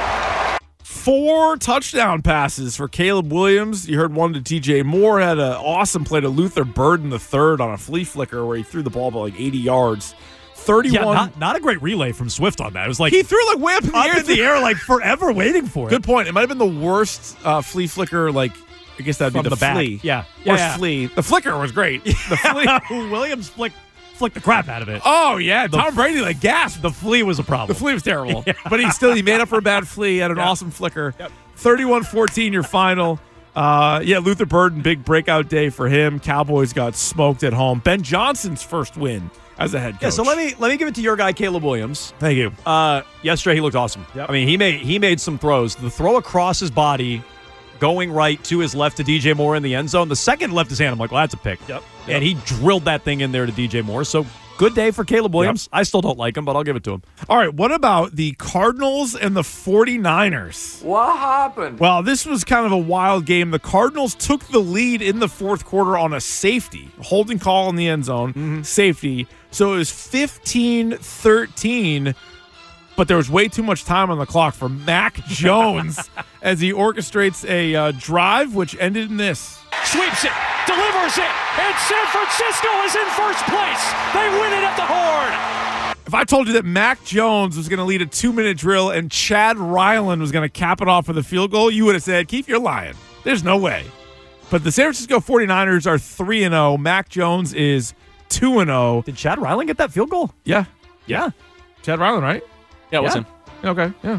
Four touchdown passes for Caleb Williams. You heard one to T J Moore. Had an awesome play to Luther Burden the third on a flea flicker where he threw the ball about like eighty yards. thirty-one. Yeah, not, not a great relay from Swift on that. It was like he threw it like way up in the up air. in the air, like forever waiting for it. Good point. It might have been the worst uh, flea flicker. Like I guess that'd From be the, the back. flea. Yeah. Worst Yeah, yeah. flea. The flicker was great. The flea. Williams flicked, flicked the crap out of it. Oh yeah, The- Tom Brady like gasped. The flea was a problem. The flea was terrible, but he still he made up for a bad flea. Had an Yeah. awesome flicker. Yep. thirty-one fourteen your final. Uh, yeah, Luther Burden, big breakout day for him. Cowboys got smoked at home. Ben Johnson's first win as a head coach. Yeah, so let me let me give it to your guy Caleb Williams. Thank you. Uh, yesterday he looked awesome. Yep. I mean, he made he made some throws. The throw across his body, going right to his left to D J Moore in the end zone. The second left his hand. I'm like, well, that's a pick. Yep. And he drilled that thing in there to D J Moore. So good day for Caleb Williams. I still don't like him, but I'll give it to him. All right, what about the Cardinals and the forty-niners? What happened? Well, this was kind of a wild game. The Cardinals took the lead in the fourth quarter on a safety, holding call in the end zone, Mm-hmm. safety. So it was fifteen thirteen, but there was way too much time on the clock for Mac Jones as he orchestrates a uh, drive, which ended in this. Sweeps it, delivers it, and San Francisco is in first place. They win it at the Horn. If I told you that Mac Jones was going to lead a two-minute drill and Chad Ryland was going to cap it off with a field goal, you would have said, Keith, you're lying. There's no way. But the San Francisco forty-niners are three and oh. Mac Jones is two and oh. Did Chad Ryland get that field goal? Yeah. Yeah. Chad Ryland, right? Yeah, it was Yeah. him. Okay, yeah.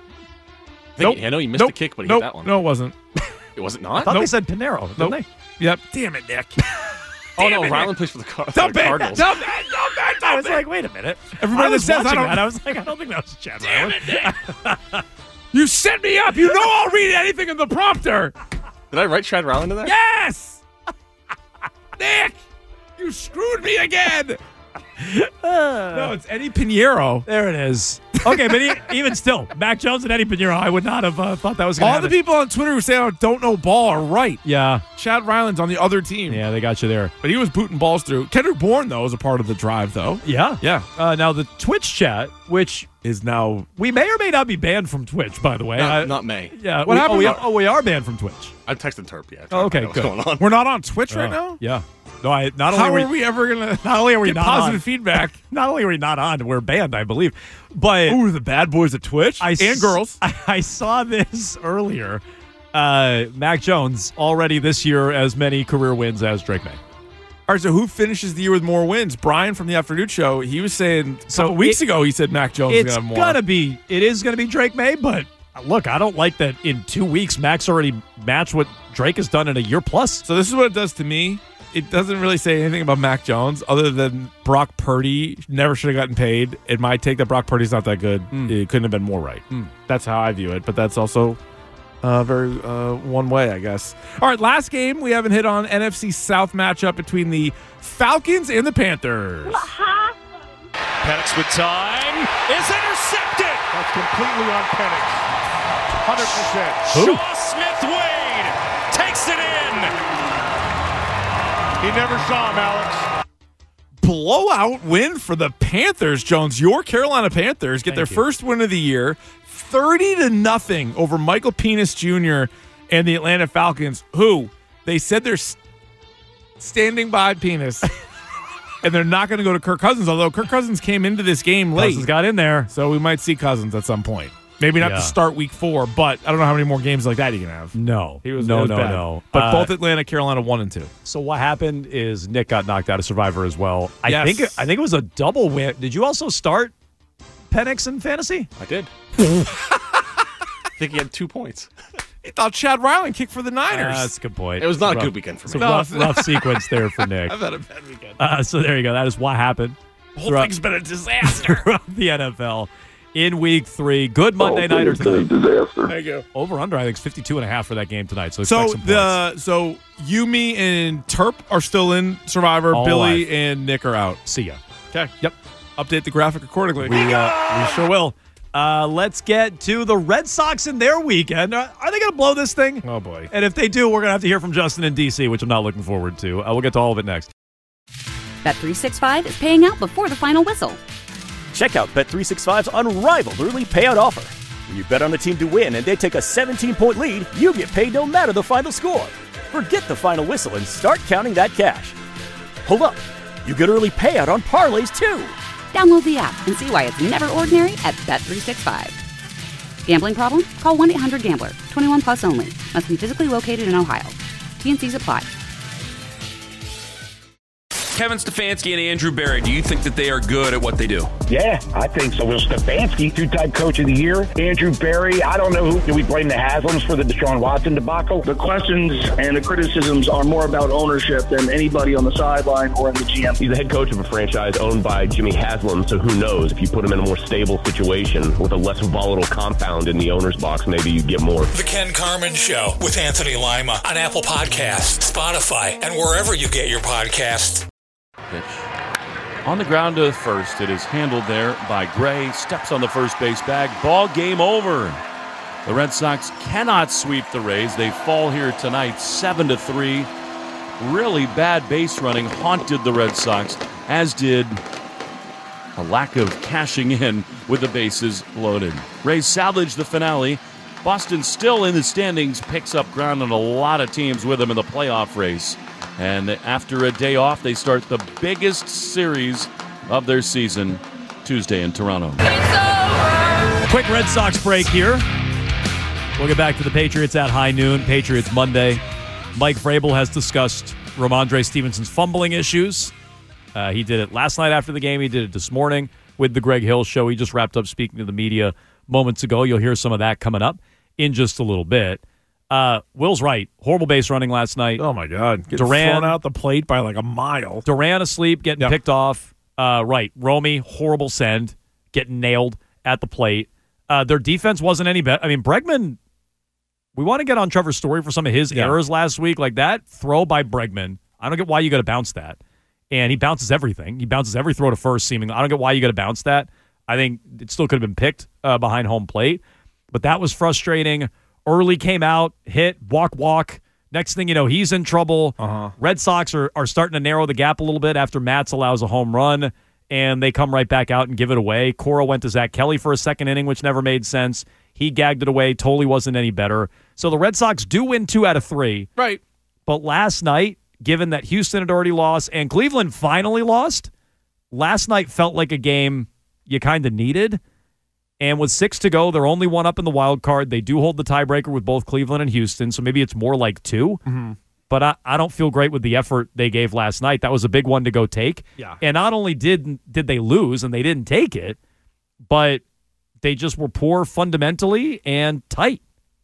I, think, I know he missed nope. the kick, but he nope. hit that one. No, it wasn't. It wasn't I not? thought Nope. they said Pinero, didn't Nope. they? Yep. Damn it, Nick. Oh, no, Damn it, Ryland Nick. plays for the, Car- Dump the it. Cardinals. Dump it. Dump it. I was Dump it. like, wait a minute. Everybody I was that says I watching don't- that. I was like, I don't think that was Chad Damn Ryland. it, Nick. You set me up. You know I'll read anything in the prompter. Did I write Chad Ryland in there? Yes. Nick, you screwed me again. No, it's Eddie Pinheiro. There it is. Okay, but he, even still, Mac Jones and Eddie Pinheiro, I would not have uh, thought that was going to All happen. the people on Twitter who say I don't know ball are right. Yeah. Chad Ryland's on the other team. Yeah, they got you there. But he was booting balls through. Kendrick Bourne, though, was a part of the drive, though. Yeah. Yeah. Uh, now, the Twitch chat, which is now... we may or may not be banned from Twitch, by the way. No, I- not May. Yeah. What we, happened Oh we, about- are, oh, we are banned from Twitch. I texted Terp, yeah. Oh, okay, What's good. going on? We're not on Twitch right Oh, now? Yeah. No, I not only How we, are we ever going to not only are we get not positive on, feedback? Not only are we not on, we're banned, I believe. But Ooh, the bad boys at Twitch I and s- girls. I, I saw this earlier. Uh, Mac Jones already this year as many career wins as Drake May. All right, so who finishes the year with more wins? Brian from the Afternoon Show, he was saying a So couple weeks it- ago, he said Mac Jones is It's going to have more. gonna be. It is gonna be Drake May, but look, I don't like that in two weeks Mac's already matched what Drake has done in a year plus. So this is what it does to me. It doesn't really say anything about Mac Jones other than Brock Purdy never should have gotten paid. It might take that Brock Purdy's not that good. Mm. It couldn't have been more right. Mm. That's how I view it, but that's also uh, very uh, one way, I guess. All right, last game we haven't hit on, N F C South matchup between the Falcons and the Panthers. Penix with time is intercepted. That's completely on Penix. one hundred percent. Who? Shaw Smith-Wade takes it in. He never saw him, Alex. Blowout win for the Panthers, Jones. Your Carolina Panthers get Thank their you. first win of the year, thirty to nothing over Michael Penix Junior and the Atlanta Falcons, who they said they're s- standing by Penix. And they're not going to go to Kirk Cousins, although Kirk Cousins came into this game late. Cousins got in there. So we might see Cousins at some point. Maybe not Yeah. to start week four, but I don't know how many more games like that he can have. No, He was no, it was no, bad. no. But Uh, both Atlanta, Carolina, one and two. So what happened is Nick got knocked out of Survivor as well. I Yes. think I think it was a double win. Did you also start Penix in fantasy? I did. I think he had two points. He thought Chad Ryland kicked for the Niners. Uh, that's a good point. It was not a Rough- good weekend for It's me. a No. rough, rough sequence there for Nick. I've had a bad weekend. Uh, so there you go. That is what happened. The whole throughout- thing's been a disaster. throughout the N F L in week three. Good Monday nighter tonight. There you go. Over under, I think, is fifty-two and a half for that game tonight. So, So expect some points. the so Yumi and Terp are still in Survivor. All Billy alive. and Nick are out. See ya. Okay. Yep. Update the graphic accordingly. We, uh, we sure will. Uh, let's get to the Red Sox in their weekend. Are, are they going to blow this thing? Oh, boy. And if they do, we're going to have to hear from Justin in D C, which I'm not looking forward to. Uh, we'll get to all of it next. Bet three sixty-five is paying out before the final whistle. Check out Bet three sixty-five's unrivaled early payout offer. When you bet on a team to win and they take a seventeen-point lead, you get paid no matter the final score. Forget the final whistle and start counting that cash. Hold up. You get early payout on parlays, too. Download the app and see why it's never ordinary at Bet three sixty-five. Gambling problem? Call one eight hundred gambler. twenty-one plus only. Must be physically located in Ohio. T N Cs apply. Kevin Stefanski and Andrew Berry, do you think that they are good at what they do? Yeah, I think so. Will Stefanski, two-time coach of the year. Andrew Berry, I don't know who. Do we blame the Haslams for the Deshaun Watson debacle? The questions and the criticisms are more about ownership than anybody on the sideline or in the G M. He's the head coach of a franchise owned by Jimmy Haslam, so who knows? If you put him in a more stable situation with a less volatile compound in the owner's box, maybe you get more. The Ken Carmen Show with Anthony Lima on Apple Podcasts, Spotify, and wherever you get your podcasts. Pitch. On the ground to first. It is handled there by Gray. Steps on the first base bag. Ball game over. The Red Sox cannot sweep the Rays. They fall here tonight seven to three. Really bad base running haunted the Red Sox, as did a lack of cashing in with the bases loaded. Rays salvage the finale Boston still in the standings, picks up ground on a lot of teams with them in the playoff race. And after a day off, they start the biggest series of their season Tuesday in Toronto. Quick Red Sox break here. We'll get back to the Patriots at high noon. Patriots Monday. Mike Vrabel has discussed Ramondre Stevenson's fumbling issues. Uh, he did it last night after the game. He did it this morning with the Greg Hill Show. He just wrapped up speaking to the media moments ago. You'll hear some of that coming up in just a little bit. Uh, Will's right. Horrible base running last night. Oh, my God. Getting Duran, thrown out the plate by like a mile. Duran asleep, getting Yep. picked off. Uh, right. Romy, horrible send, getting nailed at the plate. Uh, their defense wasn't any better. I mean, Bregman, we want to get on Trevor Story for some of his Yeah. errors last week. Like that throw by Bregman, I don't get why you got to bounce that. And he bounces everything. He bounces every throw to first, seemingly. I don't get why you got to bounce that. I think it still could have been picked uh, behind home plate. But that was frustrating. Early came out, hit, walk, walk. Next thing you know, he's in trouble. Uh-huh. Red Sox are, are starting to narrow the gap a little bit after Matz allows a home run, and they come right back out and give it away. Cora went to Zach Kelly for a second inning, which never made sense. He gagged it away. Totally wasn't any better. So the Red Sox do win two out of three. Right. But last night, given that Houston had already lost and Cleveland finally lost, last night felt like a game you kind of needed. And with six to go, they're only one up in the wild card. They do hold the tiebreaker with both Cleveland and Houston, so maybe it's more like two. Mm-hmm. But I, I don't feel great with the effort they gave last night. That was a big one to go take. Yeah. And not only did did they lose and they didn't take it, but they just were poor fundamentally and tight.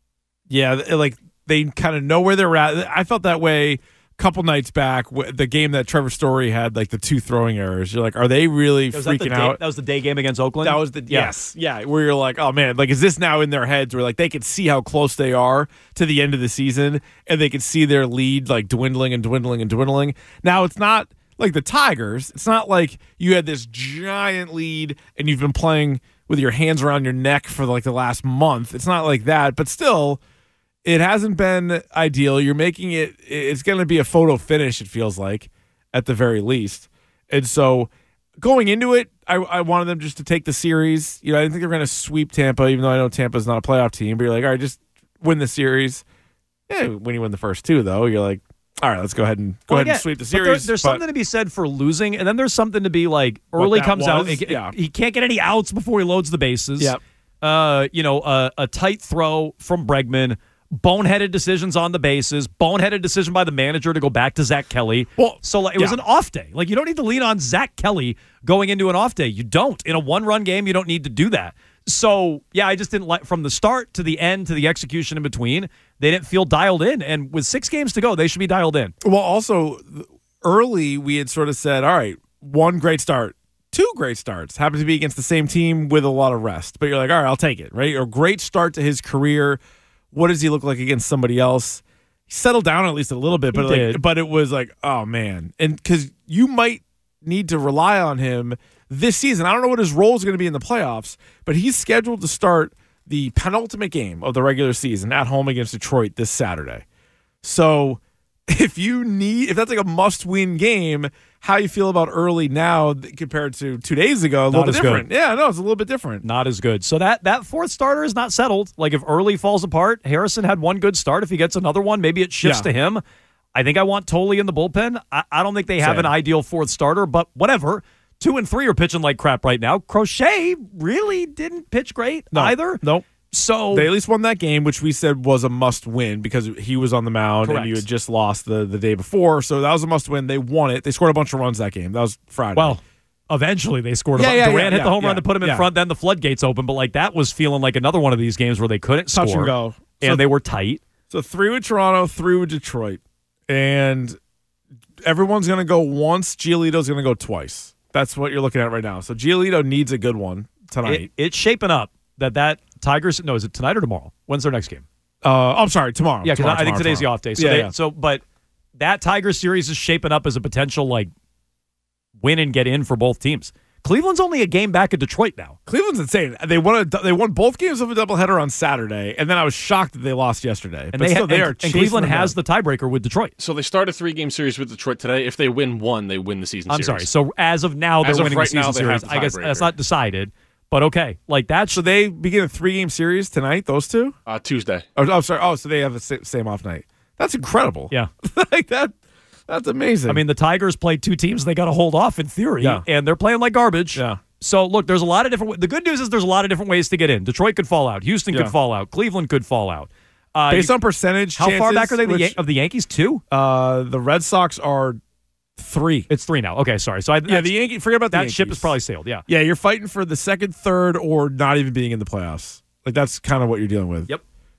Yeah, like they kind of know where they're at. I felt that way a couple nights back. The game that Trevor Story had, like the two throwing errors. You're like, are they really Was that the freaking day- out? That was the day game against Oakland? That was the Yeah. yes, yeah. Where you're like, oh man, like is this now in their heads where like they can see how close they are to the end of the season, and they can see their lead like dwindling and dwindling and dwindling. Now it's not like the Tigers. It's not like you had this giant lead and you've been playing with your hands around your neck for like the last month. It's not like that, but still, it hasn't been ideal. You're making it. It's going to be a photo finish. It feels like, at the very least, and so. Going into it, I, I wanted them just to take the series. You know, I didn't think they were going to sweep Tampa, even though I know Tampa's not a playoff team. But you're like, all right, just win the series. Yeah, when you win the first two, though, you're like, all right, let's go ahead and go Well, ahead yeah, and sweep the but there- series. there's But- something to be said for losing, and then there's something to be like early that comes out. was, He, yeah. he can't get any outs before he loads the bases. Yep. Uh, you know, uh, a tight throw from Bregman. Boneheaded decisions on the bases, boneheaded decision by the manager to go back to Zach Kelly. Well, so like, it was yeah. an off day. Like you don't need to lean on Zach Kelly going into an off day. You don't. In a one-run game, you don't need to do that. So yeah, I just didn't like from the start to the end to the execution in between. They didn't feel dialed in, and with six games to go, they should be dialed in. Well, also early we had sort of said, all right, one great start, two great starts, happened to be against the same team with a lot of rest. But you're like, all right, I'll take it, right? A great start to his career. What does he look like against somebody else? He settled down at least a little bit, but He like, did. but it was like, oh man, and because you might need to rely on him this season. I don't know what his role is going to be in the playoffs, but he's scheduled to start the penultimate game of the regular season at home against Detroit this Saturday. So if you need, if that's like a must-win game, how you feel about early now compared to two days ago? A little Not bit as good. different. Yeah, no, it's a little bit different. Not as good. So that that fourth starter is not settled. Like if early falls apart, Harrison had one good start. If he gets another one, maybe it shifts Yeah. to him. I think I want Tolle in the bullpen. I, I don't think they have Same. an ideal fourth starter, but whatever. Two and three are pitching like crap right now. Crochet really didn't pitch great No, either. Nope. So They at least won that game, which we said was a must-win because he was on the mound Correct. and you had just lost the, the day before. So that was a must-win. They won it. They scored a bunch of runs that game. That was Friday. Well, eventually they scored. Yeah, a yeah, Durant yeah, hit yeah, the home yeah, run to put him in yeah. front. Then the floodgates open. But like that was feeling like another one of these games where they couldn't Touch score and go. and So- they were tight. So three with Toronto, three with Detroit. And everyone's going to go once. Giolito's going to go twice. That's what you're looking at right now. So Giolito needs a good one tonight. It, it's shaping up that that Tigers. No, is it tonight or tomorrow? When's their next game? Uh, I'm sorry, tomorrow. Yeah, because Tomorrow, I think tomorrow, today's tomorrow. the off day. So, Yeah, they, yeah. so, but that Tigers series is shaping up as a potential like win and get in for both teams. Cleveland's only a game back at Detroit now. Cleveland's insane. They won a, they won both games of a doubleheader on Saturday, and then I was shocked that they lost yesterday. And but they, still, ha- they and, are and chasing Cleveland them has down. the tiebreaker with Detroit. So they start a three-game series with Detroit today. If they win one, they win the season I'm series. sorry. So as of now, they're As of winning right the season now, they have series. the I guess that's tiebreaker. not decided, But okay, like that's So they begin a three-game series tonight, those two? Uh, Tuesday. Oh, oh, sorry. Oh, so they have the sa- same off night. That's incredible. yeah. like that. That's amazing. I mean, the Tigers played two teams they got to hold off in theory, Yeah. and they're playing like garbage. Yeah. So look, there's a lot of different. The good news is there's a lot of different ways to get in. Detroit could fall out. Houston Yeah. could fall out. Cleveland could fall out. Uh, based you- on percentage, how far chances, back are they the which, Yan- of the Yankees? Two. Uh, the Red Sox are three. It's three now. Okay, sorry. So I, Yeah, the Yankee. Forget about the that Yankees. ship is probably sailed. Yeah. Yeah, you're fighting for the second, third, or not even being in the playoffs. Like that's kind of what you're dealing with. Yep.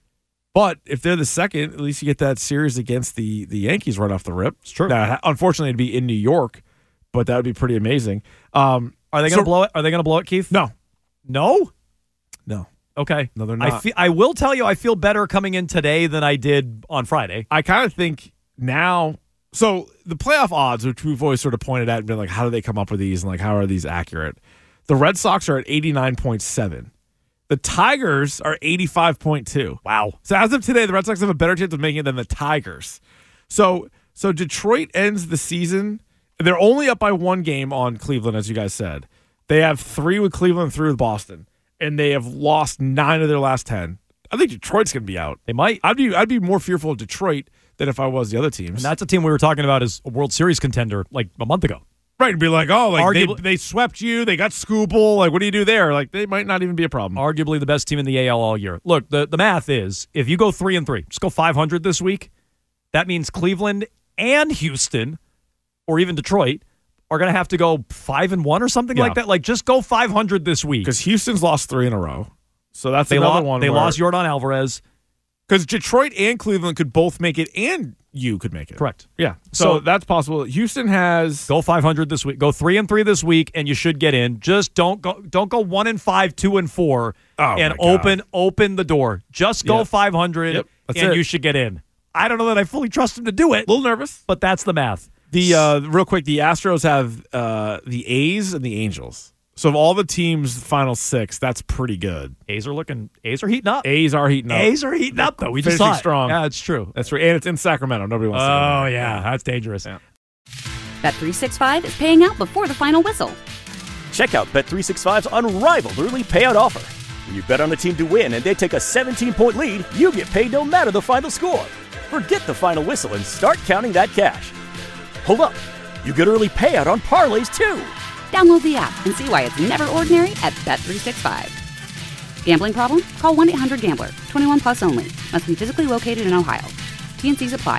But if they're the second, at least you get that series against the the Yankees right off the rip. It's true. Now, unfortunately, it'd be in New York, but that would be pretty amazing. Um, Are they going to so- blow it? Are they going to blow it, Keith? No, No. no, Okay. no. They're I not. feel. I will tell you, I feel better coming in today than I did on Friday. I kind of think now. So the playoff odds, which we've always sort of pointed at and been like, how do they come up with these, and like how are these accurate? The Red Sox are at eighty-nine point seven. The Tigers are eighty-five point two. Wow. So as of today, the Red Sox have a better chance of making it than the Tigers. So so Detroit ends the season. They're only up by one game on Cleveland, as you guys said. They have three with Cleveland, three with Boston, and they have lost nine of their last ten. I think Detroit's going to be out. They might. I'd be I'd be more fearful of Detroit than if I was the other teams. And that's a team we were talking about as a World Series contender like a month ago. Right, and be like, oh, like they, Arguably- they swept you, they got Scooball. Like, what do you do there? Like, they might not even be a problem. Arguably the best team in the A L all year. Look, the, the math is if you go three and three, just go five hundred this week. That means Cleveland and Houston, or even Detroit, are going to have to go five and one or something Yeah. like that. Like, just go five hundred this week. Because Houston's lost three in a row, so that's they another lost. one. They where- lost Yordan Alvarez. Because Detroit and Cleveland could both make it, and you could make it. Correct. Yeah. So, So- that's possible. Houston has Go five hundred this week. Go three and three this week, and you should get in. Just don't go. Don't go one and five, two and four, Oh, and my God. open open the door. Just go Yep. five hundred, Yep. That's and it. you should get in. I don't know that I fully trust him to do it. a little nervous. But that's the math. The uh, real quick, the Astros have uh, the A's and the Angels. So of all the teams' final six, that's pretty good. A's are looking. A's are heating up. A's are heating up. A's are heating up though. We just Finishing saw it. strong. Yeah, it's true. That's right, and it's in Sacramento. Nobody wants to. go Oh there. yeah, that's dangerous. Yeah. Bet three sixty-five is paying out before the final whistle. Check out Bet three sixty-five's unrivaled early payout offer. When you bet on a team to win and they take a seventeen-point lead, you get paid no matter the final score. Forget the final whistle and start counting that cash. Hold up. You get early payout on parlays, too. Download the app and see why it's never ordinary at Bet three sixty-five. Gambling problem? Call one eight hundred gambler. twenty-one plus only. Must be physically located in Ohio. T N Cs apply.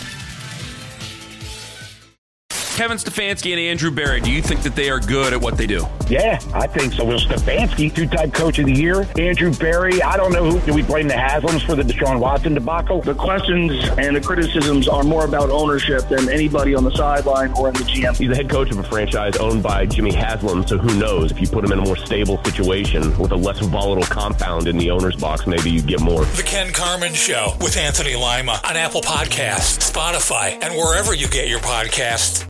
Kevin Stefanski and Andrew Barry, do you think that they are good at what they do? Yeah, I think so. Will Stefanski, two-time coach of the year. Andrew Barry, I don't know who. Do we blame the Haslams for the Deshaun Watson debacle? The questions and the criticisms are more about ownership than anybody on the sideline or in the G M. He's the head coach of a franchise owned by Jimmy Haslam, so who knows? If you put him in a more stable situation with a less volatile compound in the owner's box, maybe you get more. The Ken Carman Show with Anthony Lima on Apple Podcasts, Spotify, and wherever you get your podcasts.